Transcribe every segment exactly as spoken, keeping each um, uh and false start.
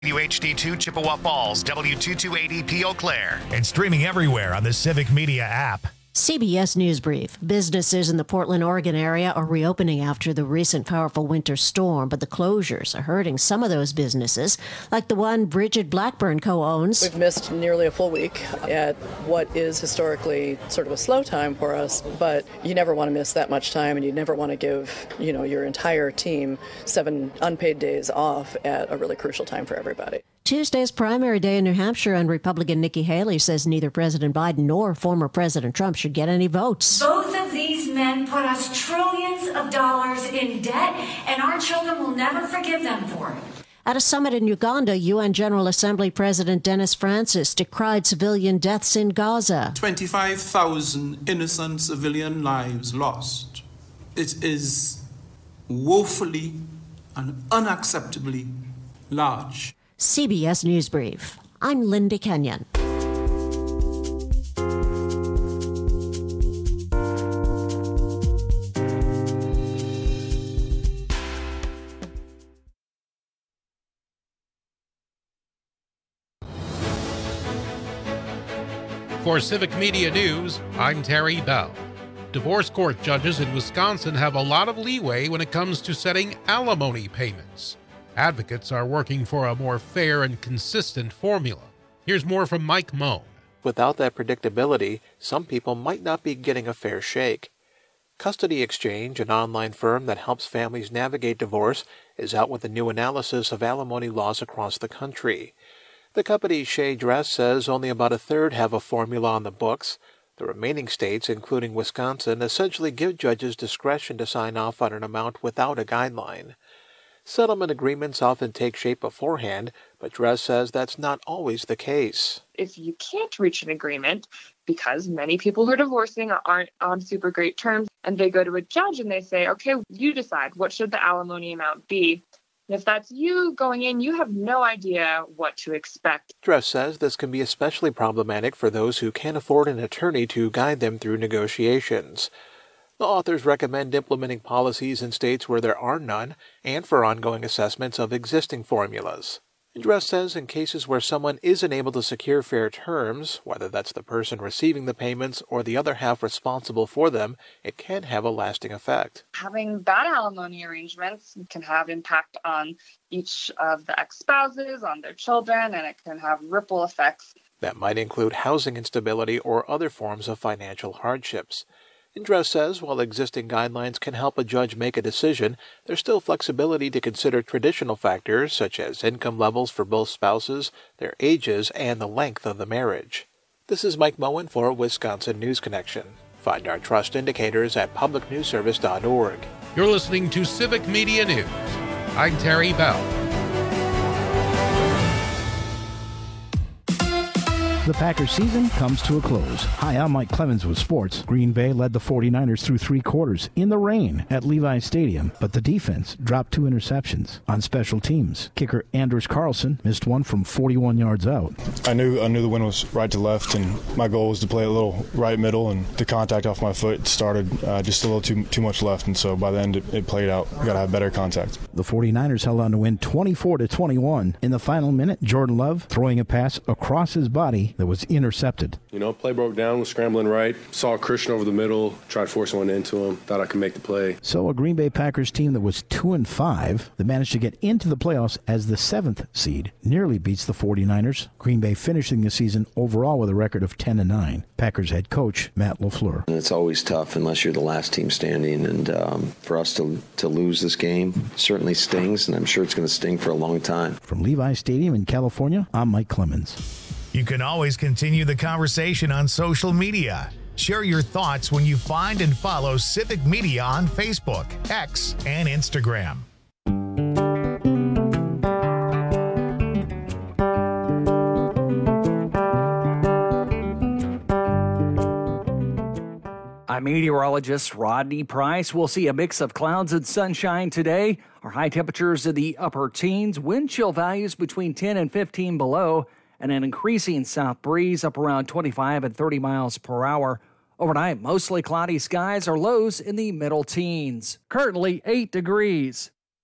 W H D two Chippewa Falls, W two twenty eighty Eau Claire, and streaming everywhere on the Civic Media app. C B S News Brief. Businesses in the Portland, Oregon area are reopening after the recent powerful winter storm, but the closures are hurting some of those businesses, like the one Bridget Blackburn co-owns. We've missed nearly a full week at what is historically sort of a slow time for us, but you never want to miss that much time, and you never want to give, you know, your entire team seven unpaid days off at a really crucial time for everybody. Tuesday's primary day in New Hampshire, and Republican Nikki Haley says neither President Biden nor former President Trump should get any votes. Both of these men put us trillions of dollars in debt, and our children will never forgive them for it. At a summit in Uganda, U N General Assembly President Dennis Francis decried civilian deaths in Gaza. twenty-five thousand innocent civilian lives lost. It is woefully and unacceptably large. C B S News Brief. I'm Linda Kenyon. For Civic Media News, I'm Terry Bell. Divorce court judges in Wisconsin have a lot of leeway when it comes to setting alimony payments. Advocates are working for a more fair and consistent formula. Here's more from Mike Moan. Without that predictability, some people might not be getting a fair shake. Custody Exchange, an online firm that helps families navigate divorce, is out with a new analysis of alimony laws across the country. The company's Shea Dress says only about a third have a formula on the books. The remaining states, including Wisconsin, essentially give judges discretion to sign off on an amount without a guideline. Settlement agreements often take shape beforehand, but Dress says that's not always the case. If you can't reach an agreement, because many people who are divorcing aren't on super great terms, and they go to a judge and they say, okay, you decide, what should the alimony amount be? And if that's you going in, you have no idea what to expect. Dress says this can be especially problematic for those who can't afford an attorney to guide them through negotiations. The authors recommend implementing policies in states where there are none and for ongoing assessments of existing formulas. Dress says in cases where someone isn't able to secure fair terms, whether that's the person receiving the payments or the other half responsible for them, it can have a lasting effect. Having bad alimony arrangements can have impact on each of the ex-spouses, on their children, and it can have ripple effects. That might include housing instability or other forms of financial hardships. Dress says while existing guidelines can help a judge make a decision, there's still flexibility to consider traditional factors such as income levels for both spouses, their ages, and the length of the marriage. This is Mike Moen for Wisconsin News Connection. Find our trust indicators at public news service dot org. You're listening to Civic Media News. I'm Terry Bell. The Packers season comes to a close. Hi, I'm Mike Clemens with sports. Green Bay led the forty-niners through three quarters in the rain at Levi Stadium, but the defense dropped two interceptions. On special teams, kicker Anders Carlson missed one from forty-one yards out. I knew I knew the wind was right to left, and my goal was to play a little right middle, and the contact off my foot started uh, just a little too too much left, and so by the end it, it played out. We got to have better contact. The forty-niners held on to win twenty-four to twenty-one. In the final minute, Jordan Love throwing a pass across his body that was intercepted. You know, play broke down, was scrambling right, saw Christian over the middle, tried forcing one into him, thought I could make the play. So a Green Bay Packers team that was two and five that managed to get into the playoffs as the seventh seed nearly beats the forty-niners. Green Bay finishing the season overall with a record of ten and nine. Packers head coach Matt LaFleur. It's always tough unless you're the last team standing, and um, for us to to lose this game certainly stings, and I'm sure it's going to sting for a long time. From Levi Stadium in California, I'm Mike Clemens. You can always continue the conversation on social media. Share your thoughts when you find and follow Civic Media on Facebook, X, and Instagram. I'm meteorologist Rodney Price. We'll see a mix of clouds and sunshine today. Our high temperatures in the upper teens, wind chill values between ten and fifteen below, and an increasing south breeze up around twenty-five and thirty miles per hour. Overnight, mostly cloudy skies or lows in the middle teens. Currently eight degrees.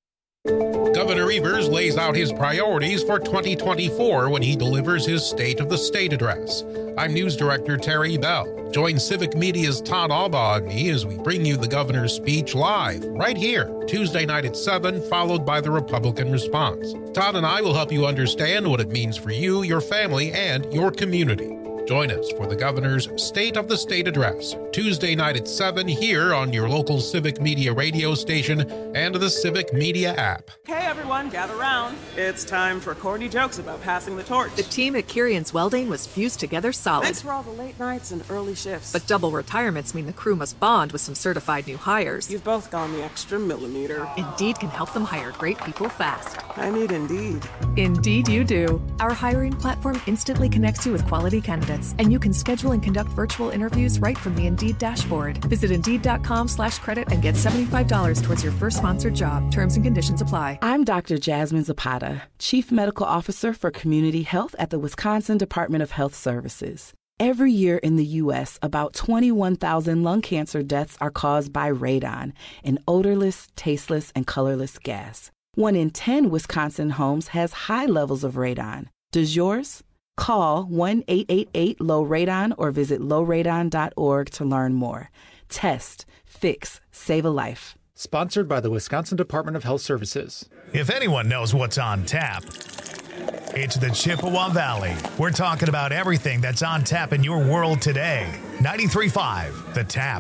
Governor Evers lays out his priorities for twenty twenty-four when he delivers his State of the State address. I'm News Director Terry Bell. Join Civic Media's Todd Albaugh and me as we bring you the governor's speech live, right here, Tuesday night at seven, followed by the Republican response. Todd and I will help you understand what it means for you, your family, and your community. Join us for the governor's State of the State address, Tuesday night at seven, here on your local Civic Media radio station and the Civic Media app. Okay, everyone, gather around. It's time for corny jokes about passing the torch. The team at Kirian's Welding was fused together solid. Thanks for all the late nights and early shifts. But double retirements mean the crew must bond with some certified new hires. You've both gone the extra millimeter. Indeed can help them hire great people fast. I need Indeed. Indeed you do. Our hiring platform instantly connects you with quality candidates, and you can schedule and conduct virtual interviews right from the Indeed dashboard. Visit Indeed.com slash credit and get seventy-five dollars towards your first sponsored job. Terms and conditions apply. I'm Doctor Jasmine Zapata, Chief Medical Officer for Community Health at the Wisconsin Department of Health Services. Every year in the U S, about twenty-one thousand lung cancer deaths are caused by radon, an odorless, tasteless, and colorless gas. One in ten Wisconsin homes has high levels of radon. Does yours? Call one eight eight eight low radon or visit low radon dot org to learn more. Test, fix, save a life. Sponsored by the Wisconsin Department of Health Services. If anyone knows what's on tap, it's the Chippewa Valley. We're talking about everything that's on tap in your world today. ninety-three point five, The Tap.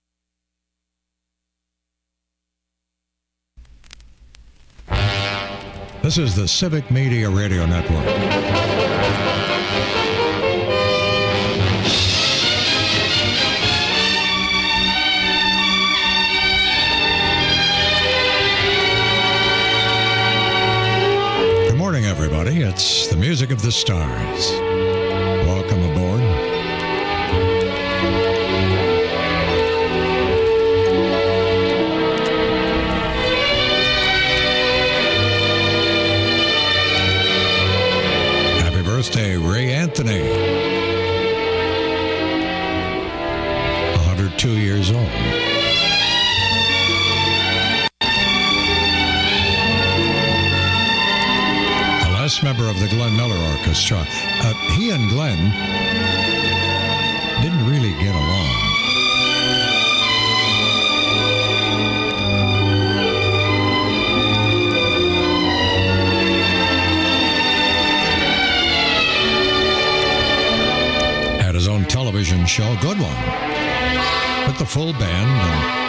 This is the Civic Media Radio Network. Good morning, everybody. It's the music of the stars. Welcome aboard. Happy birthday, Ray Anthony. one hundred two years old. Member of the Glenn Miller Orchestra. Uh, he and Glenn didn't really get along. Had his own television show, good one, with the full band and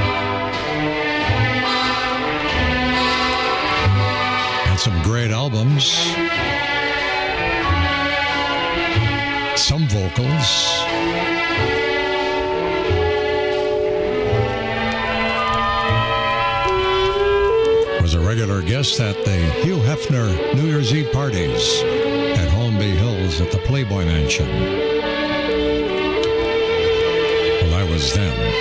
some great albums, some vocals. Was a regular guest at the Hugh Hefner New Year's Eve parties at Holmby Hills at the Playboy Mansion. Well, I was then.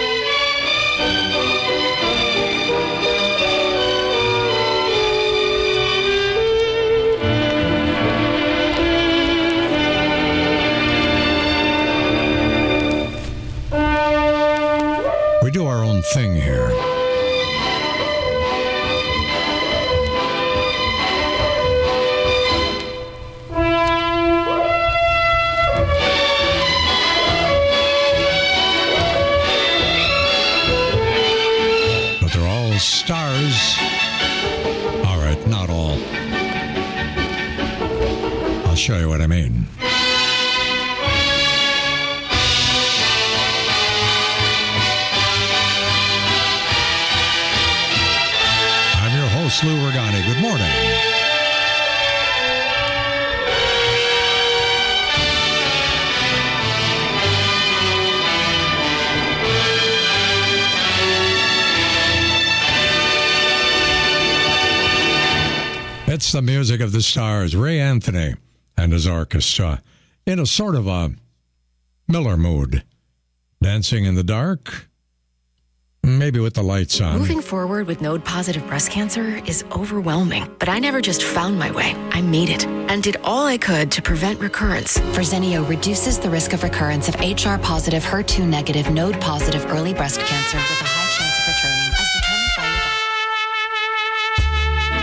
Do our own thing here. But they're all stars. All right, not all. I'll show you what I mean. Lou Regani, good morning. It's the music of the stars, Ray Anthony and his orchestra, in a sort of a Miller mood. Dancing in the dark, maybe with the lights on. Moving forward with node-positive breast cancer is overwhelming, but I never just found my way. I made it and did all I could to prevent recurrence. Verzenio reduces the risk of recurrence of H R positive, H E R two negative, node-positive early breast cancer with a high chance of returning, as determined by your doctor.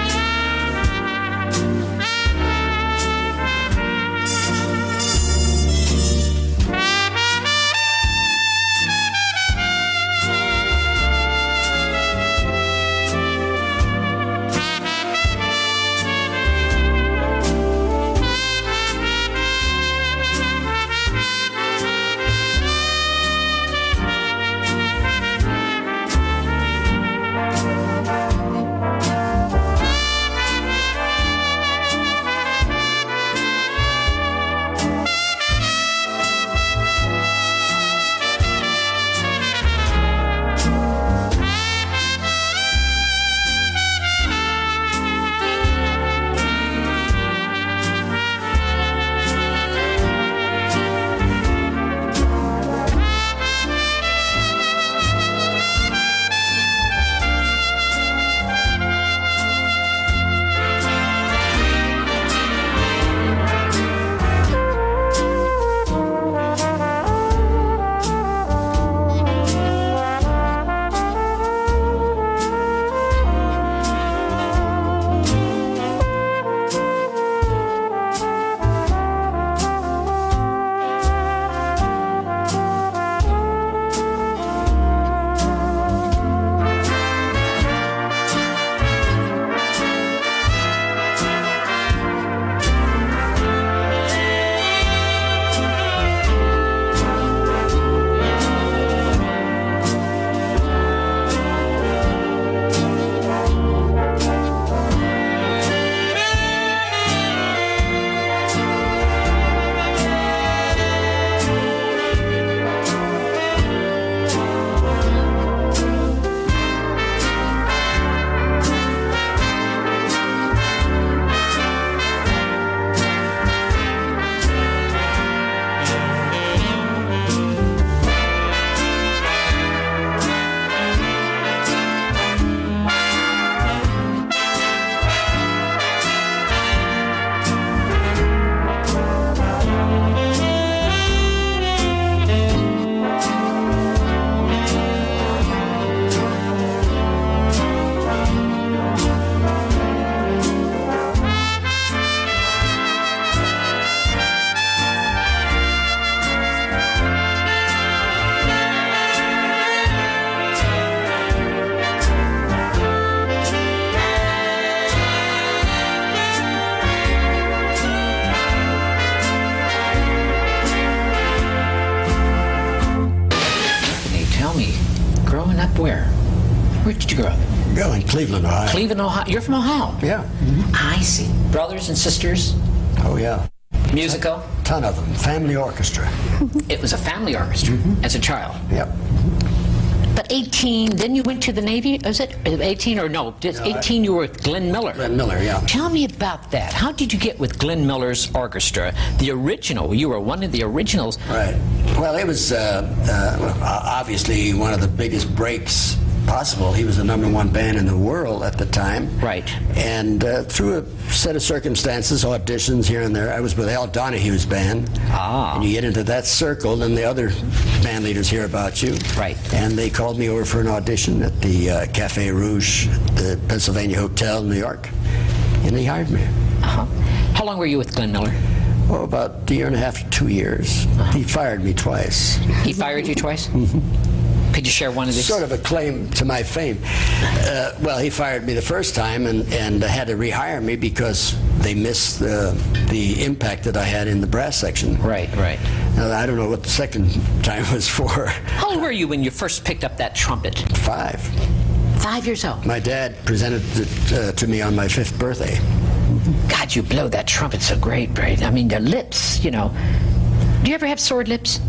did you grow up? Well, in Cleveland, Ohio. Cleveland, Ohio. You're from Ohio? Yeah. Mm-hmm. I see. Brothers and sisters? Oh, yeah. Musical? Ton of them. Family orchestra. It was a family orchestra mm-hmm. as a child? Yep. But eighteen, then you went to the Navy, was it? eighteen or no, just no, eighteen I, you were with Glenn Miller. Glenn Miller, yeah. Tell me about that. How did you get with Glenn Miller's orchestra, the original? You were one of the originals. Right. Well, it was uh, uh, obviously one of the biggest breaks possible. He was the number one band in the world at the time. Right. And uh, through a set of circumstances, auditions here and there, I was with Al Donahue's band. Ah. And you get into that circle, then the other band leaders hear about you. Right. And they called me over for an audition at the uh, Cafe Rouge, at the Pennsylvania Hotel in New York. And they hired me. Uh-huh. How long were you with Glenn Miller? Oh, about a year and a half to two years. Uh-huh. He fired me twice. He fired you twice? Mm-hmm. Could you share one of these? Sort of a claim to my fame. Uh, well, he fired me the first time and, and had to rehire me because they missed the, the impact that I had in the brass section. Right, right. Now, I don't know what the second time was for. How old were you when you first picked up that trumpet? Five. Five years old? My dad presented it uh, to me on my fifth birthday. God, you blow that trumpet so great, right? I mean, the lips, you know. Do you ever have sword lips?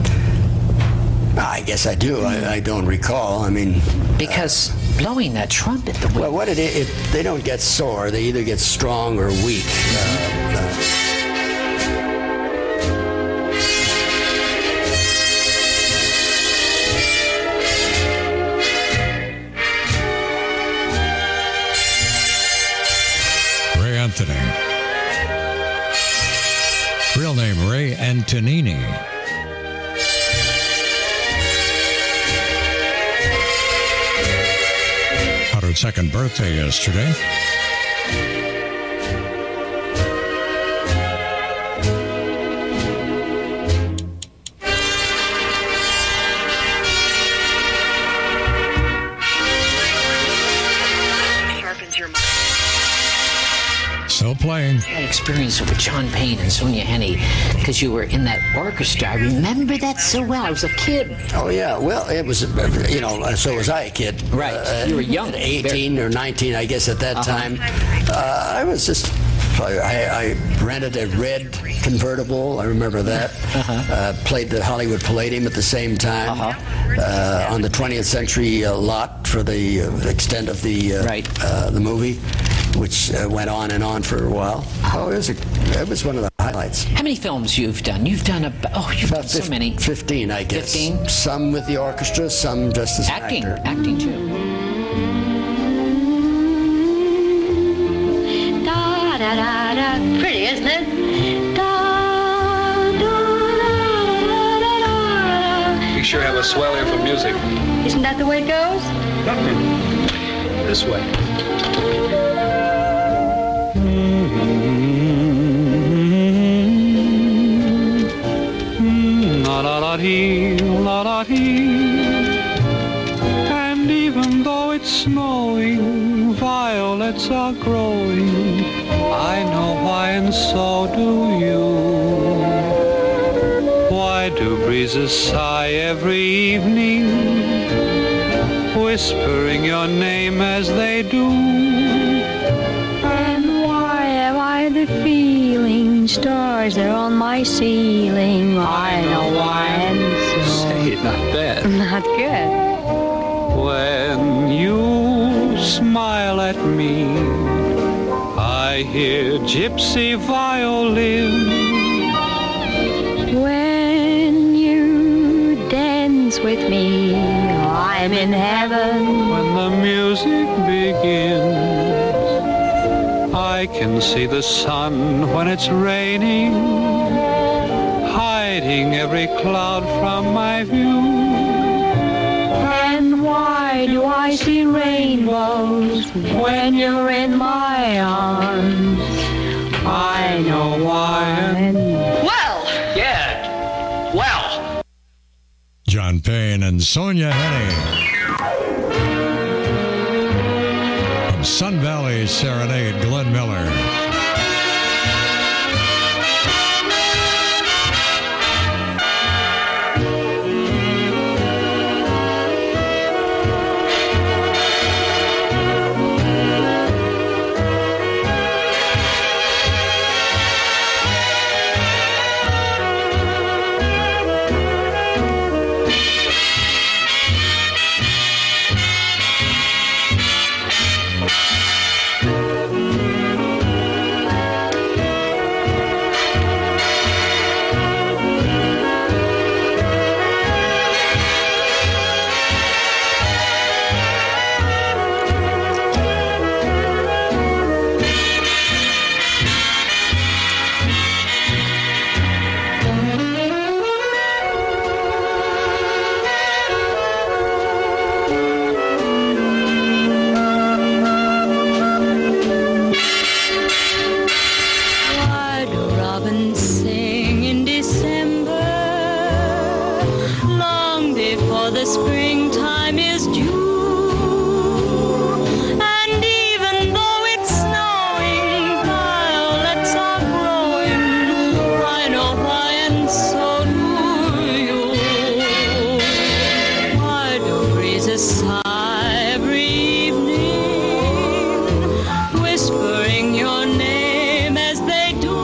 I guess I do. I, I don't recall. I mean, because uh, blowing that trumpet, the way well, what it, it they don't get sore. They either get strong or weak. Uh, uh, Ray Anthony. Real name Ray Antonini. Second birthday yesterday. Still playing. I had experience with John Payne and Sonia Henney because you were in that orchestra. I remember that so well. I was a kid. Oh, yeah. Well, it was, you know, so was I a kid. Right. Uh, you were young. eighteen or nineteen, I guess, at that uh-huh. time. Uh, I was just, I, I rented a red convertible. I remember that. Uh-huh. Uh, played the Hollywood Palladium at the same time. Uh-huh. Uh, on the twentieth century uh, lot for the uh, extent of the, uh, right. uh, the movie, which uh, went on and on for a while. Oh, it was, a, it was one of the highlights. How many films you've done? You've done about, oh, you've about done so fif- many. fifteen, I guess. fifteen? Some with the orchestra, some just as acting, an actor. Acting, too. Da, da, da, da. Pretty, isn't it? Da, da, da, da, da. You sure have a swell ear for music. Isn't that the way it goes? Mm-hmm. This way. And even though it's snowing, violets are growing. I know why, and so do you. Why do breezes sigh every evening, whispering your name as they do? And why have I the feeling stars are on my ceiling? I know why, and so... Say, not bad. Not good. When you smile at me, I hear gypsy violins. When you dance with me, I'm in heaven. When the music begins, I can see the sun when it's raining, hiding every cloud from my view. And why do I see rainbows when you're in my arms? I know why. Well, yeah, well. John Payne and Sonia Henney. From Sun Valley Serenade, Glenn Miller. do robins sing in December, long before the springtime is due? And even though it's snowing, violets are growing. I know why, and so do you. Why do breezes sigh every evening, whispering your name as they do?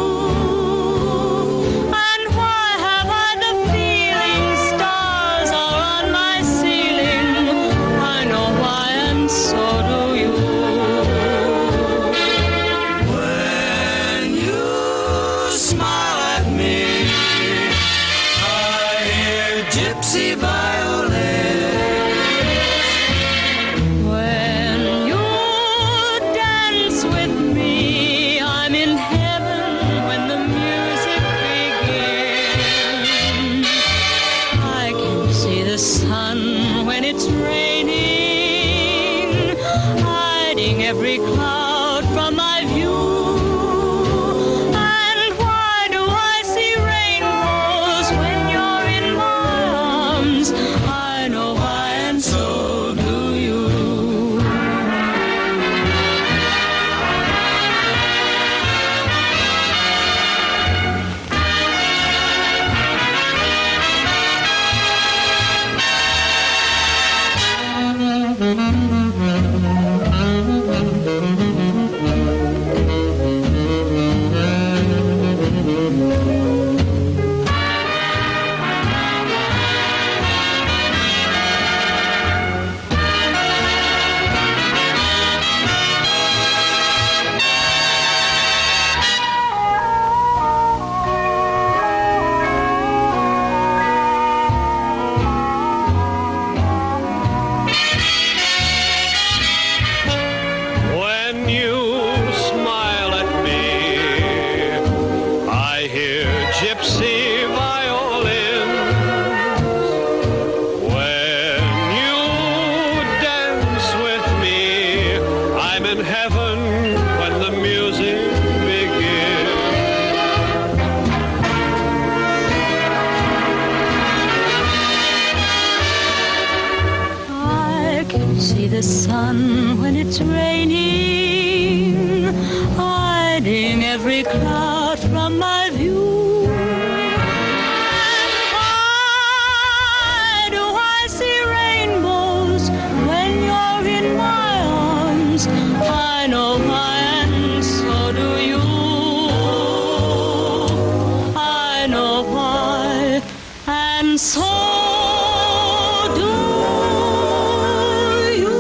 And why have I the feeling stars are on my ceiling? I know why, and so do you. When you smile at me, I hear gypsy violins. When you dance with me, I'm in heaven when the music begins. I can see the sun when it's raining, hiding every cloud from my view. And why do I see rainbows when you're in my arms? I know why, and so do you. When you smile at me, I hear gypsy violins. When you dance with me, I'm in heaven when the music begins. I can see the sun when it's raining, hiding every cloud from my view. And why do I see rainbows when you're in my arms? I know why, and so do you. I know why, and so do you.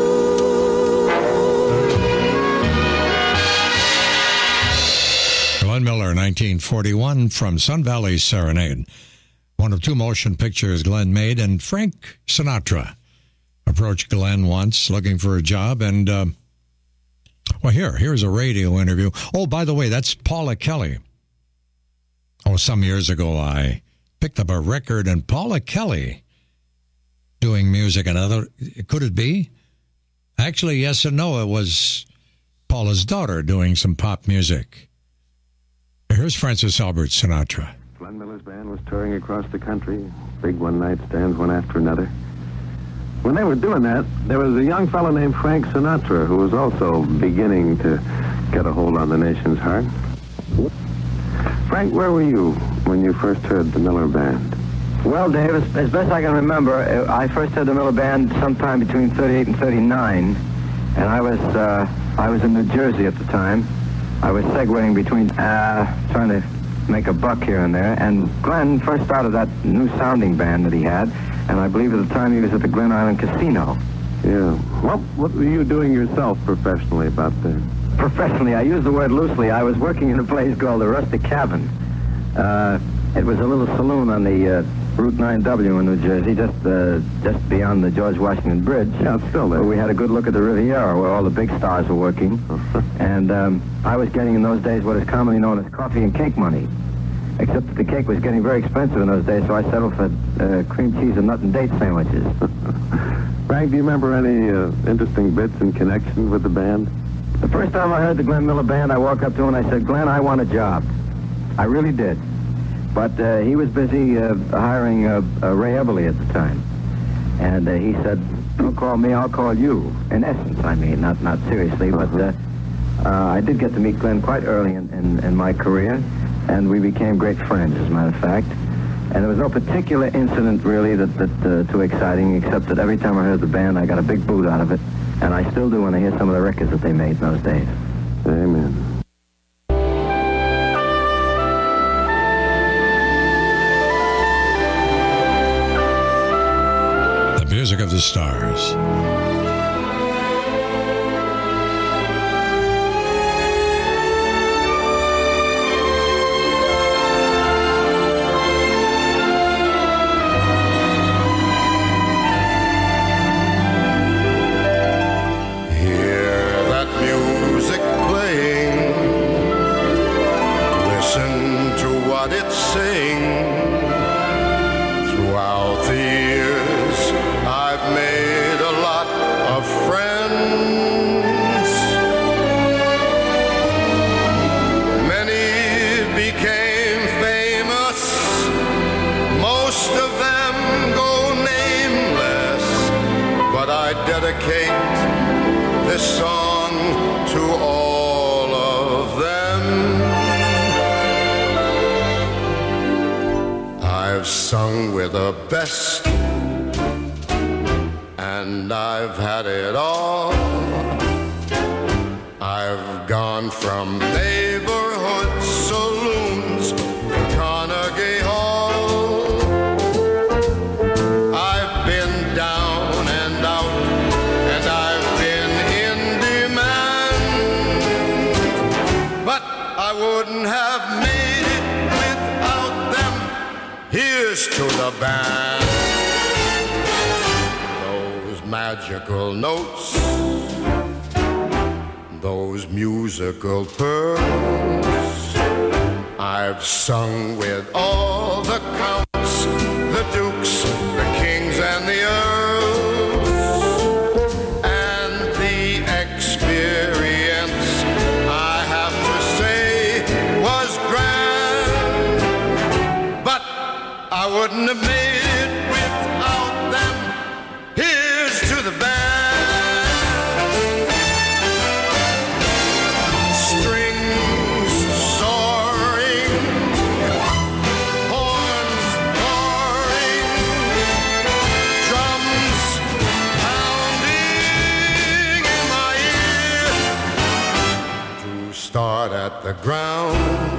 Glenn Miller, nineteen forty-one, from Sun Valley Serenade. One of two motion pictures Glenn made, and Frank Sinatra approached Glenn once looking for a job, and, uh, well, here, here's a radio interview. Oh, by the way, that's Paula Kelly. Oh, some years ago, I picked up a record, and Paula Kelly doing music, and other, could it be? Actually, yes and no, it was Paula's daughter doing some pop music. Here's Francis Albert Sinatra. Glenn Miller's band was touring across the country, big one-night stands one after another. When they were doing that, there was a young fellow named Frank Sinatra who was also beginning to get a hold on the nation's heart. Frank, where were you when you first heard the Miller Band? Well, Dave, as, as best I can remember, I first heard the Miller Band sometime between thirty-eight and thirty-nine, and I was uh, I was in New Jersey at the time. I was segueing between uh, trying to make a buck here and there, and Glenn first started that new sounding band that he had, and I believe at the time he was at the Glen Island Casino. Yeah. What, what were you doing yourself professionally about that? Professionally, I use the word loosely. I was working in a place called the Rustic Cabin. Uh, it was a little saloon on the uh, Route nine W in New Jersey, just uh, just beyond the George Washington Bridge. Yeah, still there. Where we had a good look at the Riviera, where all the big stars were working. And um, I was getting in those days what is commonly known as coffee and cake money. Except that the cake was getting very expensive in those days, so I settled for uh, cream cheese and nut and date sandwiches. Frank, do you remember any uh, interesting bits in connection with the band? The first time I heard the Glenn Miller Band, I walked up to him and I said, "Glenn, I want a job." I really did. But uh, he was busy uh, hiring uh, uh, Ray Eberly at the time. And uh, he said, don't call me, I'll call you. In essence, I mean, not not seriously, but uh, uh, I did get to meet Glenn quite early in, in, in my career, and we became great friends, as a matter of fact. And there was no particular incident, really, that, that uh, too exciting, except that every time I heard the band, I got a big boot out of it. And I still do when I hear some of the records that they made in those days. Amen. Music of the Stars. This song to all of them. I've sung with the best, and I've had it all. I've gone from neighborhood saloons to Carnegie Hall. I've been down and out, and I've been in demand, but I wouldn't have made it without them. Here's to the band. Those magical notes, those musical pearls. I've sung with all the counts, the dukes, the kings, and the earls. And the experience, I have to say, was grand. But I wouldn't have made it without them. Here's to the band. Start at the ground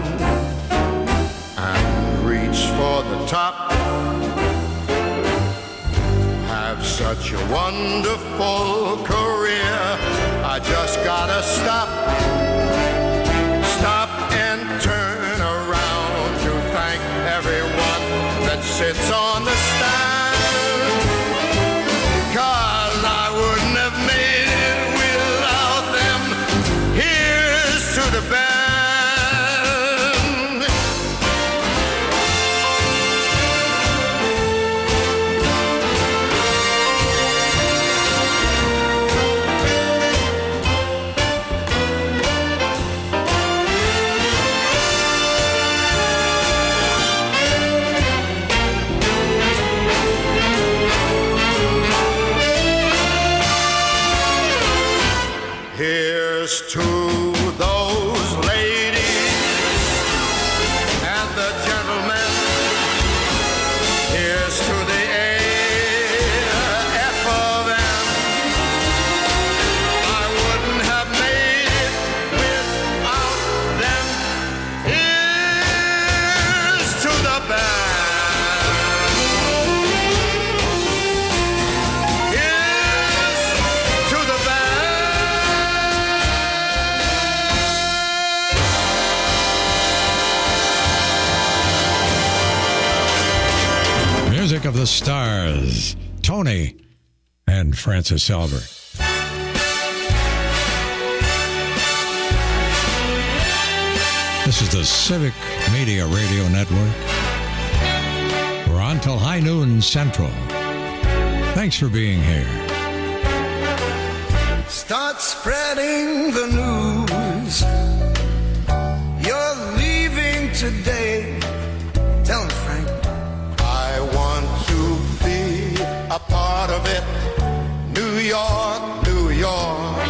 and reach for the top. Have such a wonderful career, I just gotta stop. Stop and turn around to thank everyone that sits on the stand. 'Cause I wouldn't have made it without them. Here's to the band. Here's to those ladies and the gentlemen. Here's to the A F of M. I wouldn't have made it without them. Here's to the band. Here's to the band. Music of the Stars, Tony and Francis Albert. This is the Civic Media Radio Network. We're on till high noon Central. Thanks for being here. Start spreading the news. You're leaving today. Tell him, Frank. I want to be a part of it. New York, New York.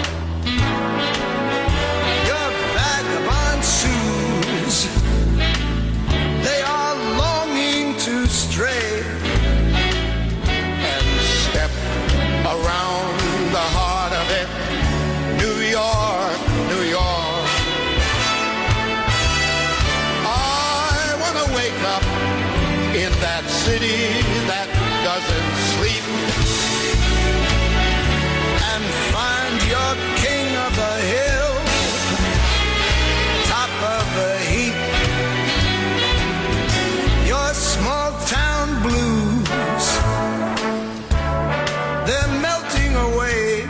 Your vagabond shoes, they are longing to stray and step around the heart of it. New York, New York. I want to wake up in that city that doesn't sleep and find your king of the hill, top of the heap. Your small town blues, they're melting away.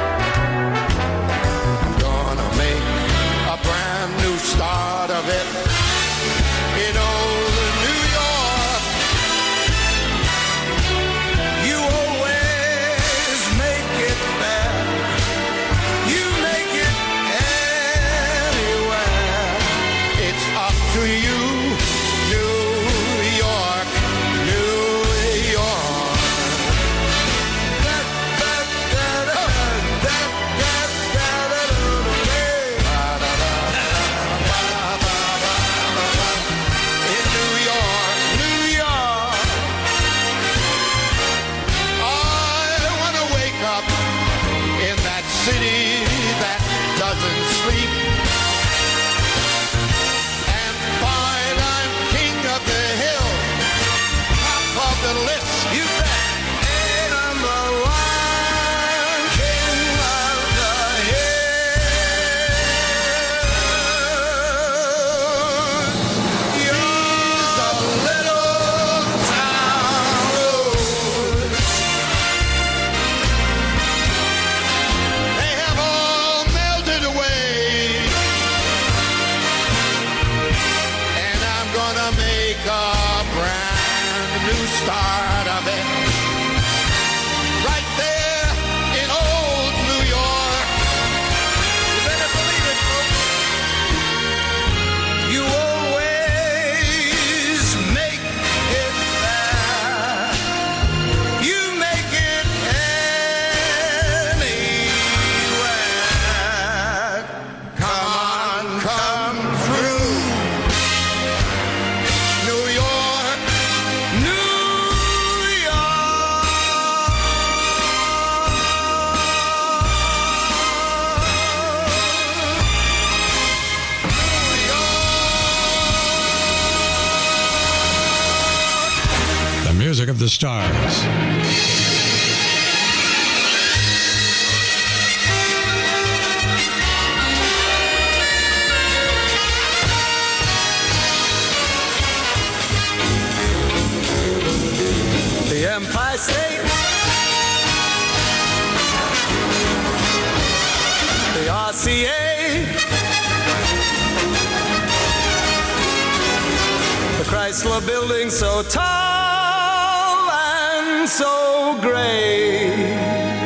I'm gonna make a brand new start of it in old New York. You always make it there. You make it anywhere. It's up to you, New York, New York. Da, da, da, da, da, da, da, da, in New York, New York. I want to wake up in that city that doesn't sleep and find I'm king of the hill, top of the list. You bet. Hey, number one, king of the hill. You're a little town road. They have all melted away, and I'm gonna make a brand new start of it right there in old New York. You better believe it, folks. You always make it there. You make it anywhere. Come on, come through. New York, New The music of the stars. The Empire State, the R C A, the Chrysler Building so tall and so gray.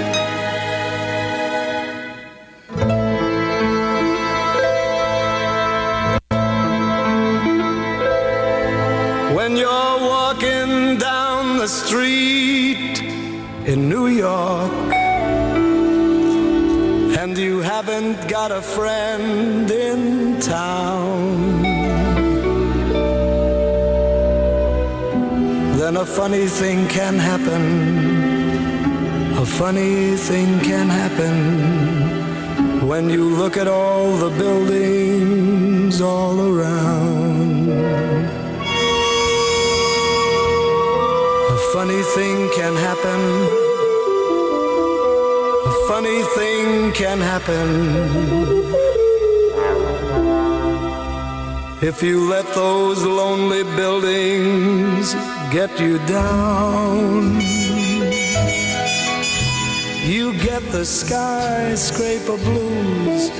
When you're walking down the street in New York and you haven't got a friend in town, then a funny thing can happen. A funny thing can happen when you look at all the buildings all around. A funny thing can happen. A funny thing can happen if you let those lonely buildings get you down. You get the skyscraper blues,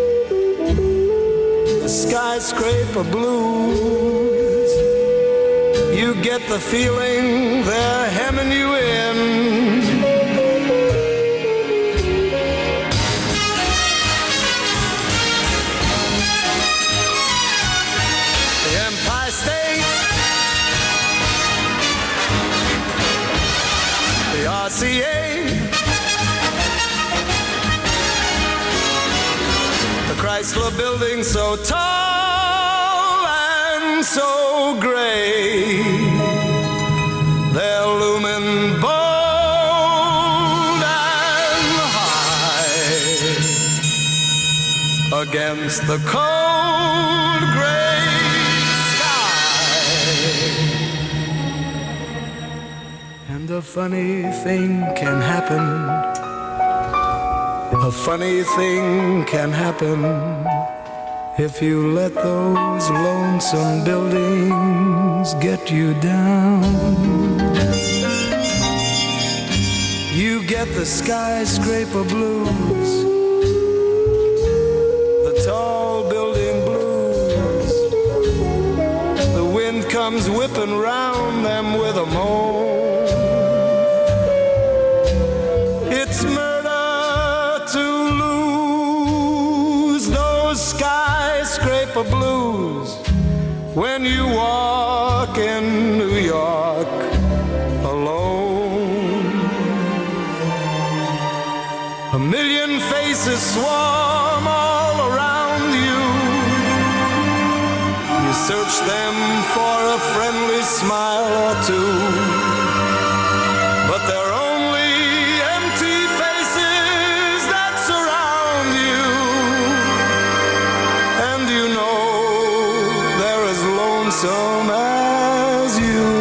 the skyscraper blues. You get the feeling they're hemming you in. The Empire C A. The Chrysler Building so tall and so gray, they're looming bold and high against the cold gray sky. And a funny thing can happen. A funny thing can happen if you let those lonesome buildings get you down. You get the skyscraper blues, the tall building blues. The wind comes whipping round them with a moan. It's murder to lose those skyscraper blues when you walk in New York alone. A million faces swarm all around you. You search them for a friendly smile or two, but they're only empty faces that surround you. And you know they're as lonesome as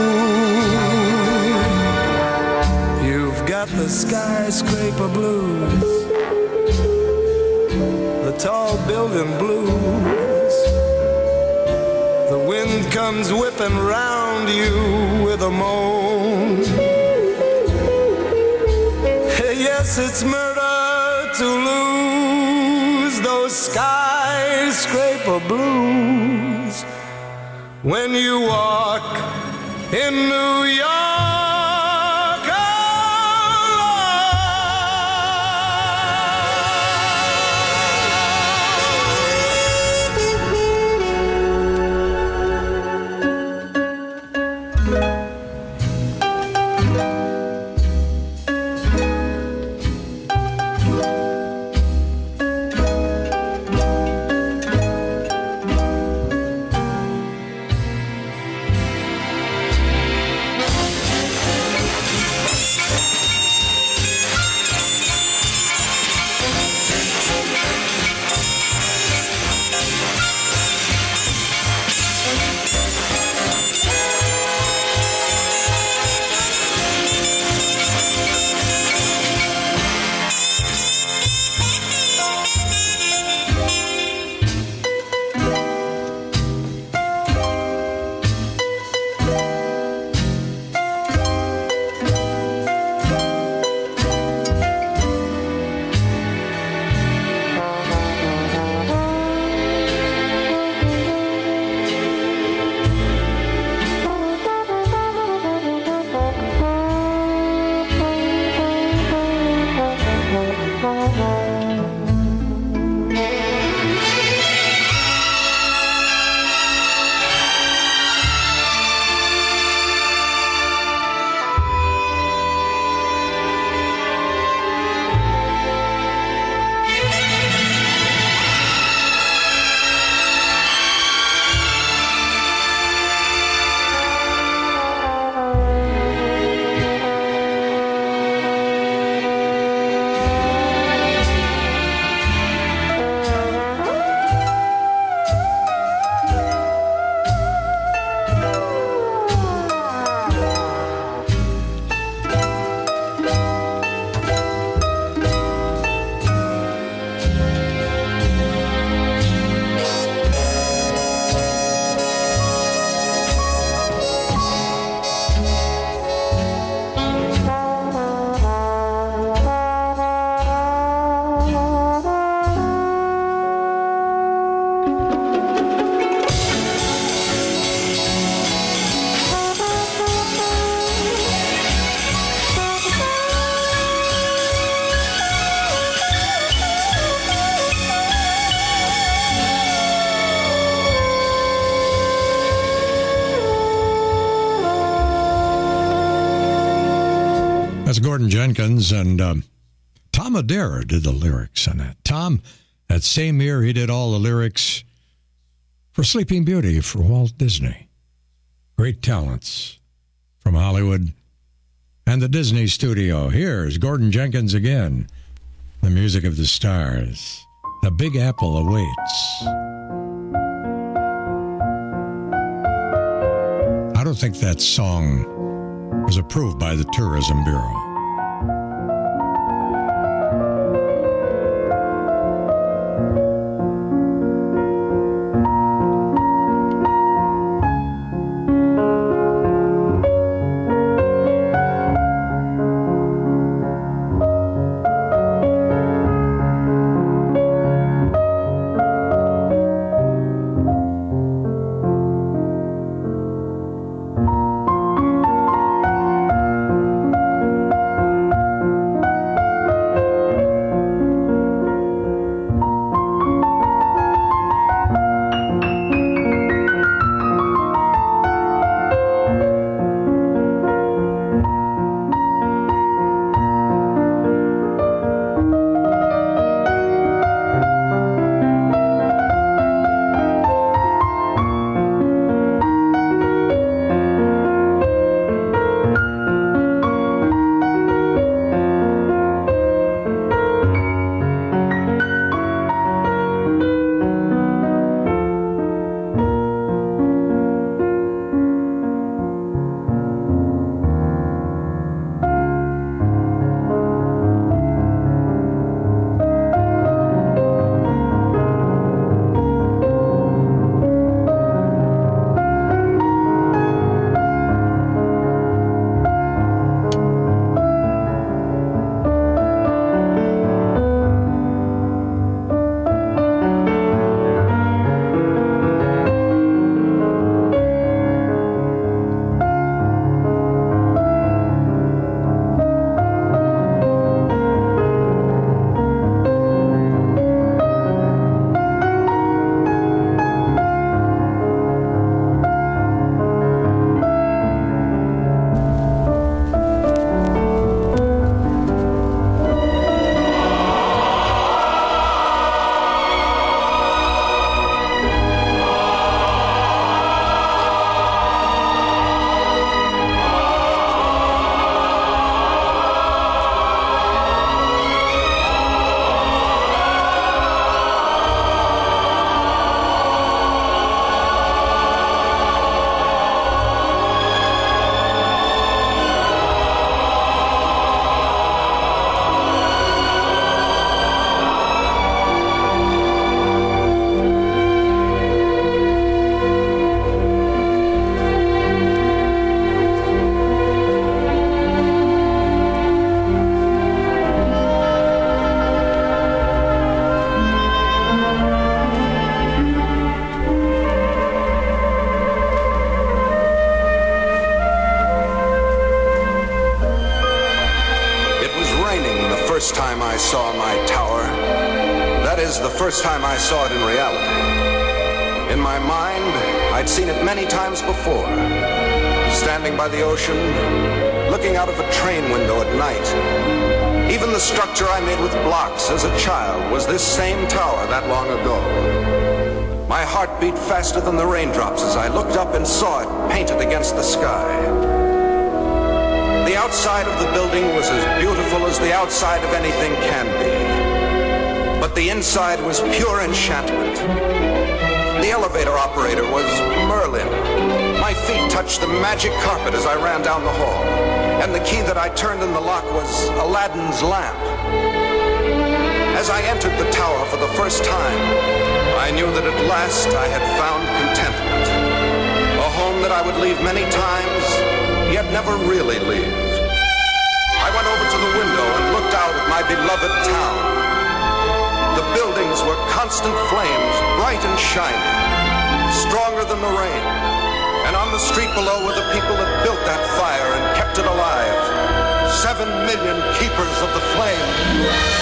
you. You've got the skyscraper blues, the tall building blues. The wind comes whipping round you with a moan. Yes, it's murder to lose those skyscraper blues when you walk in New York. That's Gordon Jenkins, and um, Tom Adair did the lyrics on that. Tom, that same year, he did all the lyrics for Sleeping Beauty for Walt Disney. Great talents from Hollywood and the Disney studio. Here's Gordon Jenkins again. The music of the stars. The Big Apple awaits. I don't think that song was approved by the Tourism Bureau. first time I saw my tower. That is, the first time I saw it in reality. In my mind, I'd seen it many times before. Standing by the ocean, looking out of a train window at night. Even the structure I made with blocks as a child was this same tower that long ago. My heart beat faster than the raindrops as I looked up and saw it painted against the sky. The outside of the building was as beautiful as the outside of anything can be. But the inside was pure enchantment. The elevator operator was Merlin. My feet touched the magic carpet as I ran down the hall. And the key that I turned in the lock was Aladdin's lamp. As I entered the tower for the first time, I knew that at last I had found contentment. A home that I would leave many times, yet never really leave. I went over to the window and looked out at my beloved town. The buildings were constant flames, bright and shining, stronger than the rain. And on the street below were the people that built that fire and kept it alive. Seven million keepers of the flame.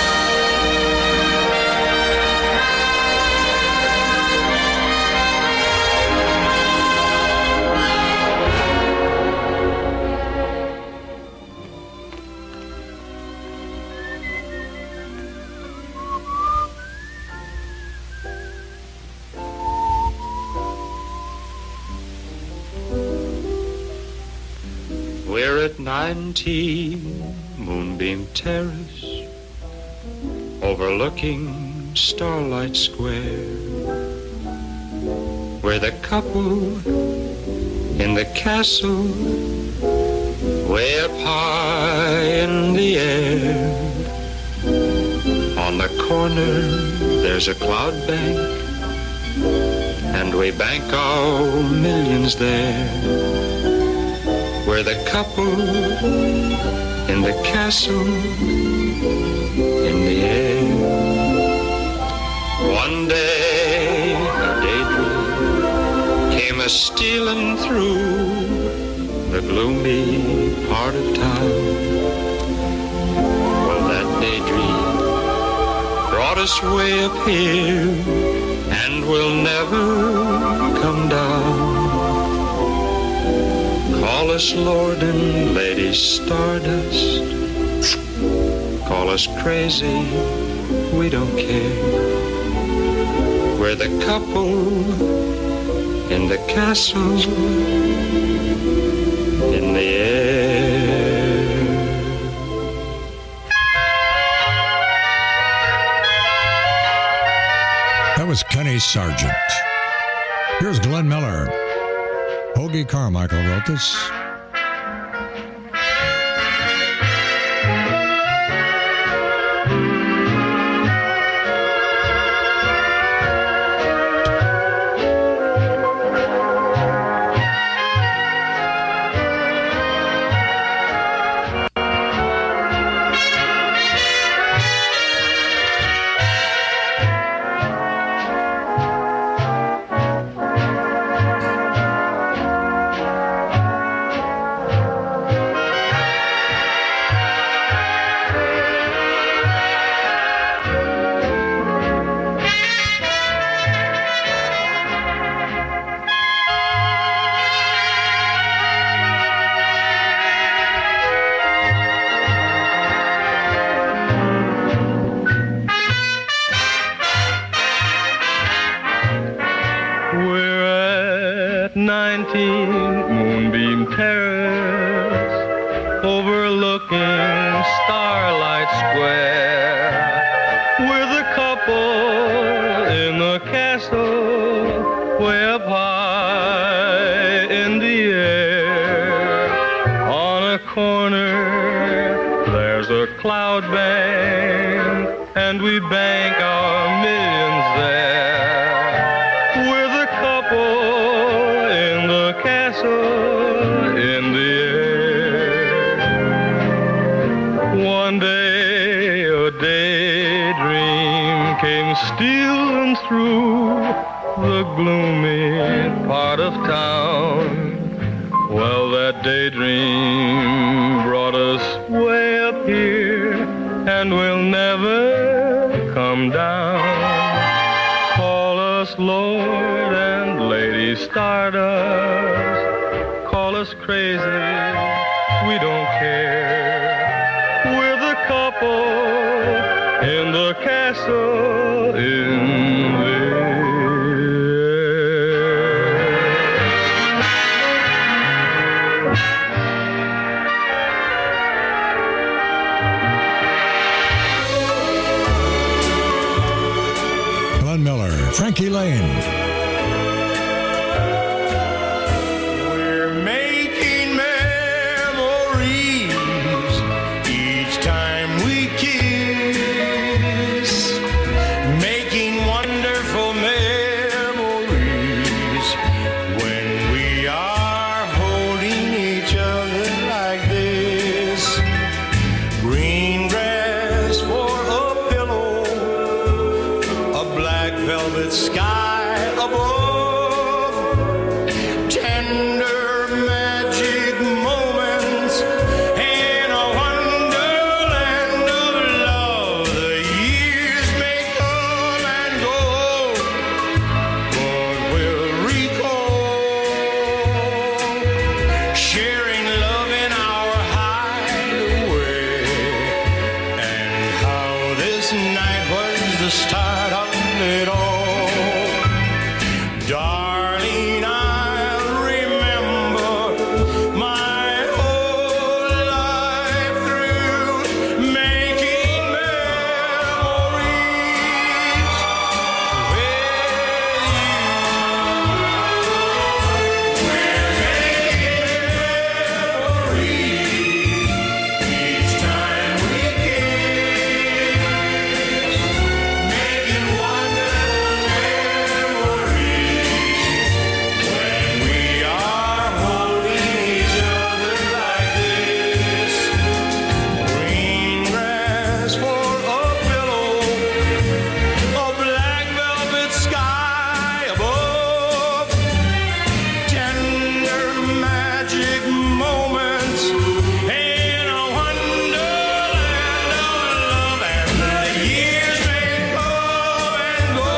We're at nineteen Moonbeam Terrace, overlooking Starlight Square. We're the couple in the castle, way up high in the air. On the corner there's a cloud bank, and we bank our millions there. We're the couple in the castle in the air. One day a daydream came a-stealing through the gloomy part of town. Well, that daydream brought us way up here, and we'll never come down. Call us Lord and Lady Stardust, call us crazy, we don't care. We're the couple in the castle in the air. That was Kenny Sargent. Here's Glenn Miller. Hoagie Carmichael wrote this. Frankie Lane. We're making memories each time we kiss, making magic moment in a wonderland of love, and the years may come and go,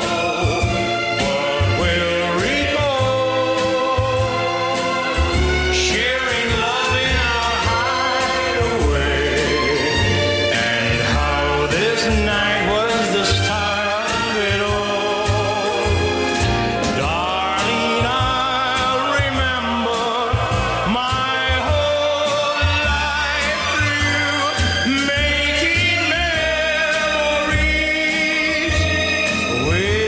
but we'll recall sharing love in our hideaway, and how this night was the start of it all. Darling, I'll remember my whole life through, making memories with you,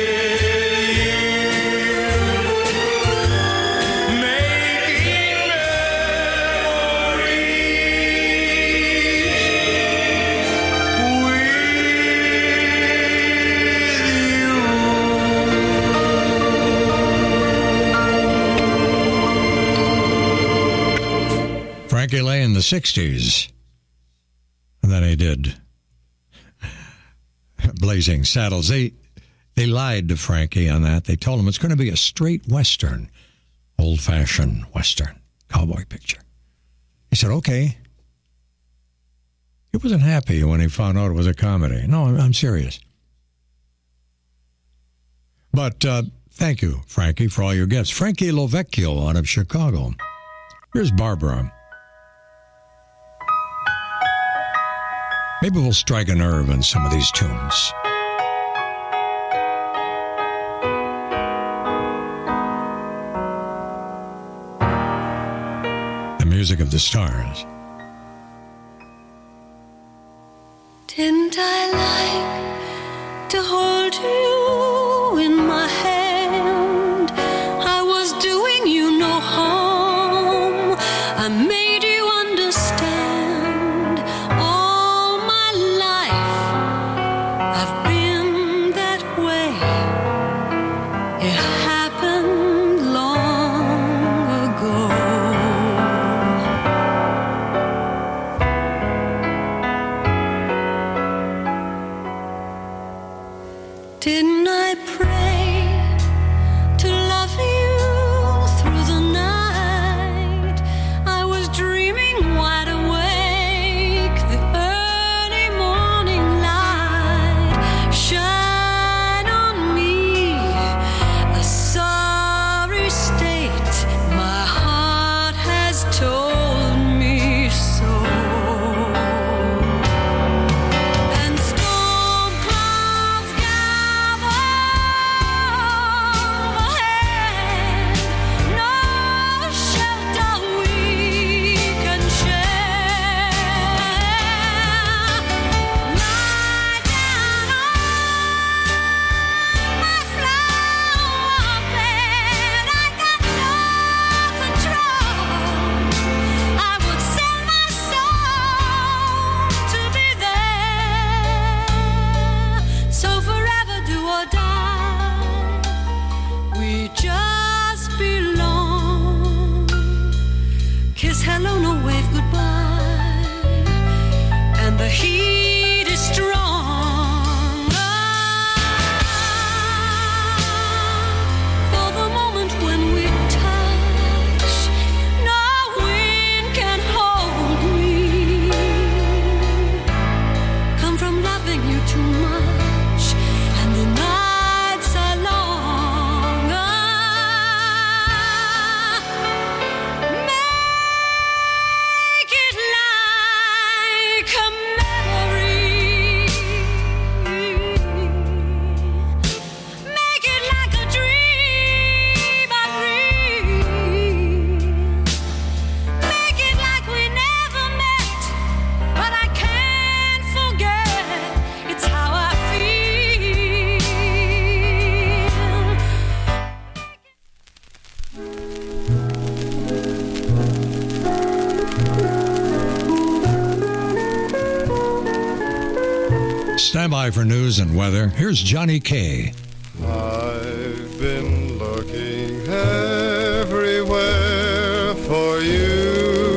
making Frankie Lay in the sixties. And then he did Blazing Saddles. They they lied to Frankie on that. They told him it's going to be a straight Western, old-fashioned Western cowboy picture. He said, okay. He wasn't happy when he found out it was a comedy. No, I'm, I'm serious. But uh, thank you, Frankie, for all your gifts. Frankie Lovecchio out of Chicago. Here's Barbara. Maybe we'll strike a nerve in some of these tunes. The music of the stars. Didn't I like to hold you in my hand? I was doing you no harm. I made you understand. All my life I've been that way. It happened long ago. Didn't I pray to love you through the night? I was dreaming wide awake, the early morning light shine on me, a sorry state, my heart has told me so. And storm clouds gather overhead, no shelter we can share. Lie down on my flower bed, I got no control. I would sell my soul to be there. So forever do or die, we just belong. Kiss hello, no wave goodbye, and the heat is strong. For the moment when we touch, no wind can hold me. Come from loving you too much, and the nights are long. Ah, make it like a memory. Make it like a dream I breathe. Make it like we never met, but I can't forget. It's how I feel. Stand by for news and weather. Here's Johnny K. I've been looking everywhere for you.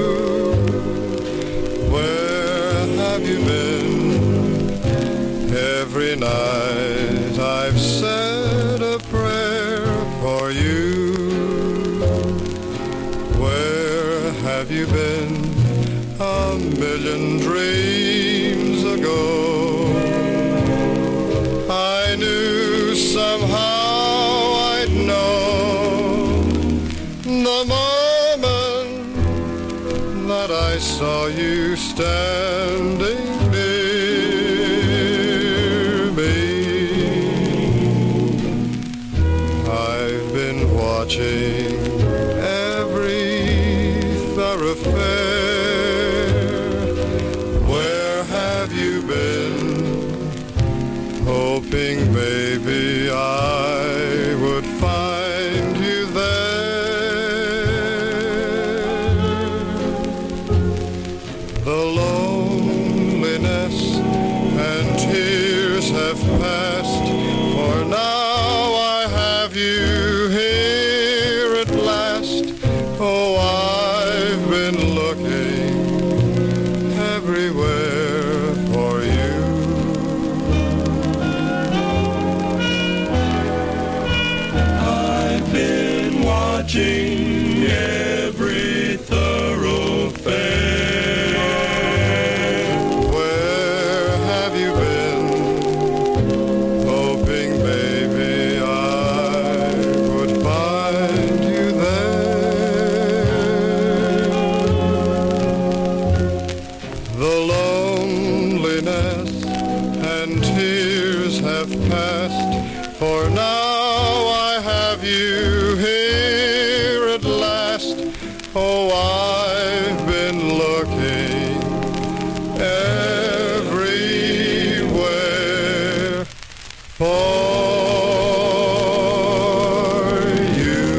Where have you been? Every night I've said a prayer for you. Where have you been a million dreams ago? I knew somehow I'd know the moment that I saw you standing near me. I've been watching every thoroughfare. Where have you been? Hoping maybe I would find you there. The loneliness and tears have passed, for now I have you here at last. Oh, I've been looking everywhere for you. I've been watching every thoroughfare. Where have you been? Hoping maybe I would find you there. The loneliness and tears have passed, for now I have you here at last. Oh, I've been looking everywhere for you.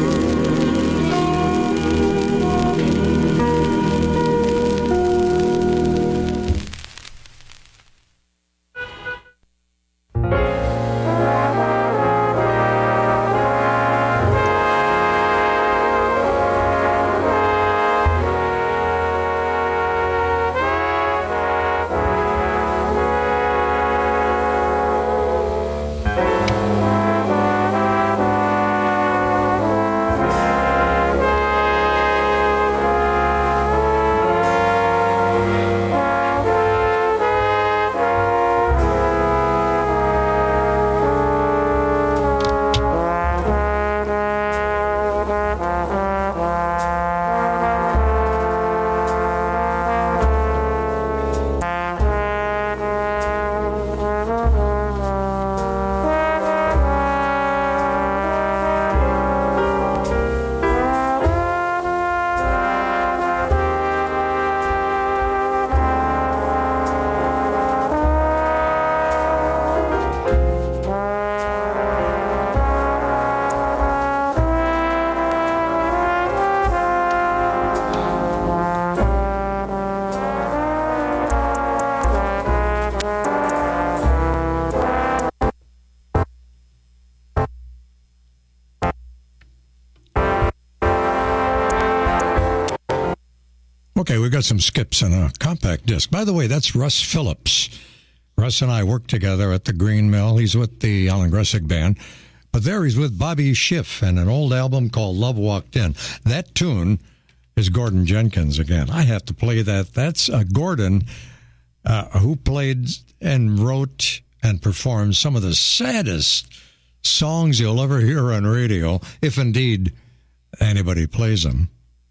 Okay, we got some skips and a compact disc. By the way, that's Russ Phillips. Russ and I work together at the Green Mill. He's with the Alan Gressick Band. But there he's with Bobby Schiff and an old album called Love Walked In. That tune is Gordon Jenkins again. I have to play that. That's uh, Gordon, uh, who played and wrote and performed some of the saddest songs you'll ever hear on radio, if indeed anybody plays them.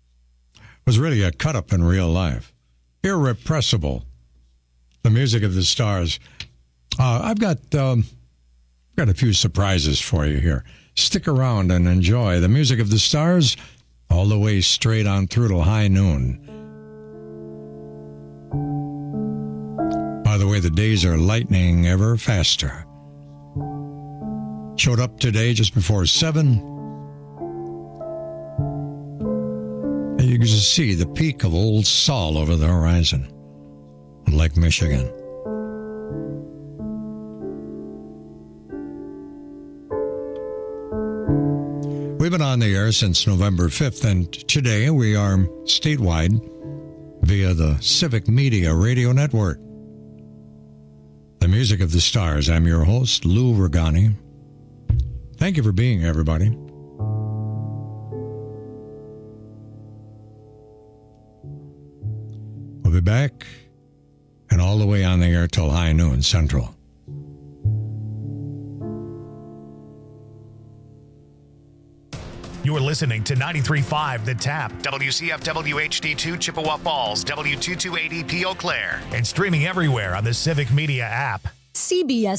Was really a cut-up in real life. Irrepressible. The music of the stars. Uh, I've got um, got a few surprises for you here. Stick around and enjoy the music of the stars all the way straight on through till high noon. By the way, the days are lightening ever faster. Showed up today just before seven. You can just see the peak of Old Saul over the horizon, Lake Michigan. We've been on the air since November fifth, and today we are statewide via the Civic Media Radio Network. The music of the stars. I'm your host, Lou Regani. Thank you for being here, everybody. back and all the way on the air till high noon Central. You're listening to ninety-three point five The Tap, W C F W H D two Chippewa Falls, W two two eighty P Eau Claire, and streaming everywhere on the Civic Media app. C B S